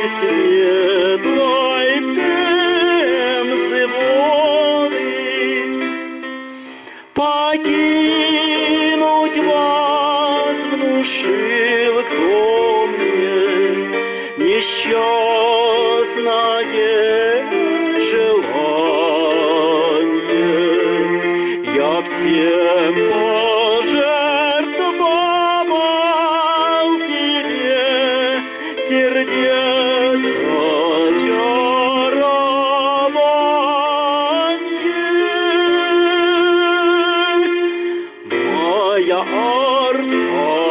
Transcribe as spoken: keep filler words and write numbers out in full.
светлой темзы воды, покинуть вас внушил кто мне несчастное желание. Я всем пожертвовал тебе сердец очарование. Моя арфа